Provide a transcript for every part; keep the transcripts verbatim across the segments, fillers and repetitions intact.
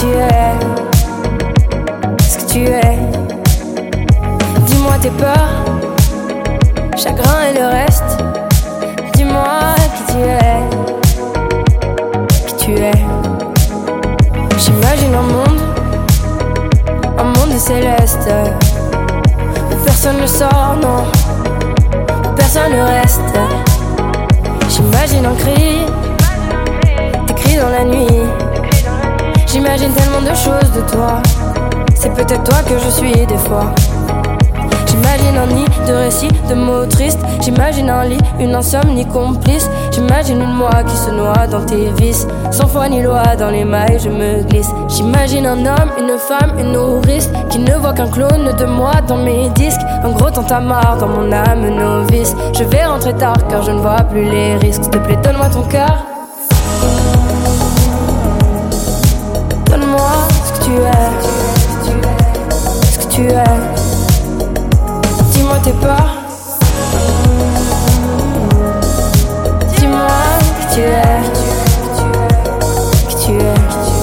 tu es, ce que tu es. Dis-moi tes peurs, chagrin et le reste. Dis-moi qui tu es, qui tu es. J'imagine un monde, un monde céleste, où personne ne sort, non, où personne ne reste. J'imagine un cri, des cris dans la nuit. J'imagine tellement de choses de toi, c'est peut-être toi que je suis des fois. J'imagine un nid de récits, de mots tristes. J'imagine un lit, une insomnie complice. J'imagine une moi qui se noie dans tes vices. Sans foi ni loi, dans les mailles je me glisse. J'imagine un homme, une femme, une nourrice qui ne voit qu'un clone de moi dans mes disques. Un gros tintamarre dans mon âme novice. Je vais rentrer tard car je ne vois plus les risques. S'il te plaît, donne-moi ton cœur. Donne-moi ce que tu es, ce que tu es. Dis-moi tes peurs. Dis-moi qui tu es, qui tu es.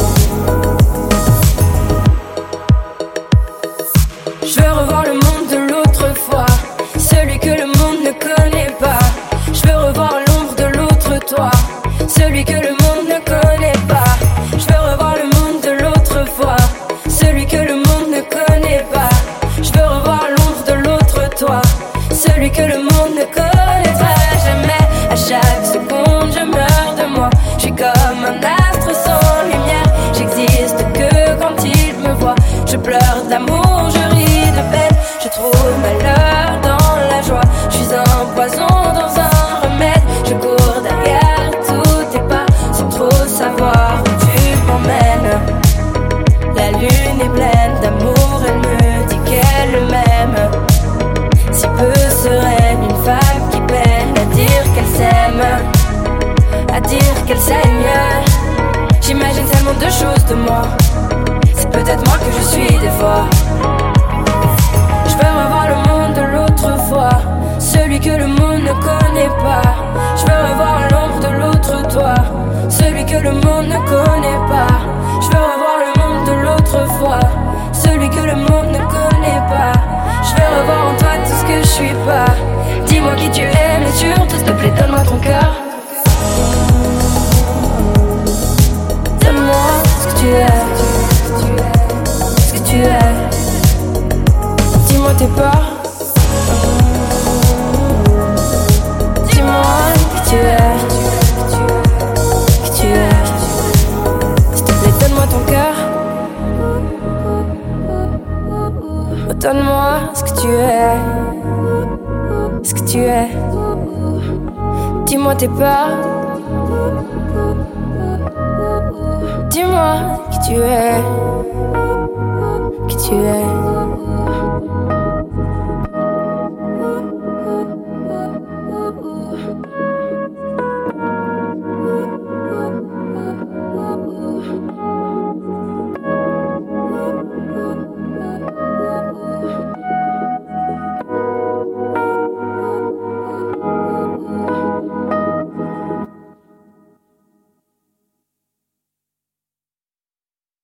Je veux revoir le monde de l'autre fois, celui que le monde ne connaît pas. Je veux revoir l'ombre de l'autre toi, celui que le monde ne connaît pas. Je veux revoir le monde de l'autre fois, celui que le monde ne connaît pas. Je veux revoir l'ombre de l'autre toi, celui que le monde ne connaîtra jamais. À chaque seconde je meurs de moi. Je suis comme un astre sans lumière. J'existe que quand il me voit. Je pleure d'amour, je ris de peine. Je trouve malheur dans la joie. Je suis un poison dans un remède. Je cours derrière tous tes pas sans trop savoir où tu m'emmènes. La lune est pleine d'amour, elle me dit qu'elle m'aime. Si peu sereine, une femme qui peine à dire qu'elle s'aime, à dire qu'elle saigne. J'imagine tellement de choses de moi, c'est peut-être moi que je suis des fois. Je veux revoir le monde de l'autre fois, celui que le monde ne connaît pas. Je veux revoir l'ombre de l'autre toi, celui que le monde ne connaît pas. Je veux revoir le monde de l'autre fois, celui que le monde ne connaît pas. Je veux revoir en toi tout ce que je suis pas. Dis-moi qui tu es, mais surtout s'il te plaît donne-moi ton cœur. Donne-moi ce que tu es, ce que tu es. Dis-moi tes peurs. Dis-moi qui tu es, qui tu es. S'il te plaît donne-moi ton cœur. Donne-moi ce que tu es, ce que tu es. Dis-moi tes peurs. Dis-moi qui tu es, qui tu es.